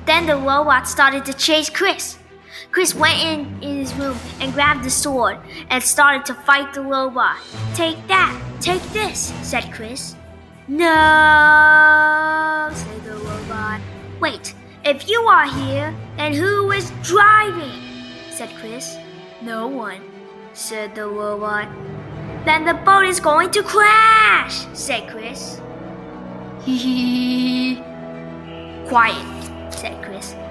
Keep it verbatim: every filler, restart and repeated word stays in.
Then the robot started to chase Chris. Chris went in, in his room and grabbed the sword and started to fight the robot. "Take that, take this," said Chris. "No," said the robot. "Wait, if you are here, then who is driving?" said Chris. "No one," said the robot. "Then the boat is going to crash," said Chris. "Hee hee." "Quiet," said Chris.